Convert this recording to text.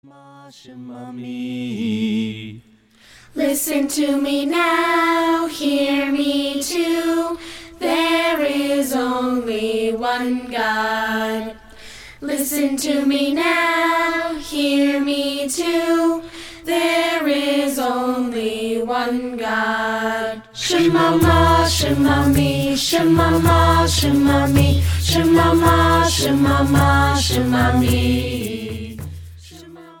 Me. Listen to me now, hear me too. There is only one God. Listen to me now, hear me too. There is only one God. Shema ma, shema me, shema ma, shema me, shema ma, shema ma, shema me.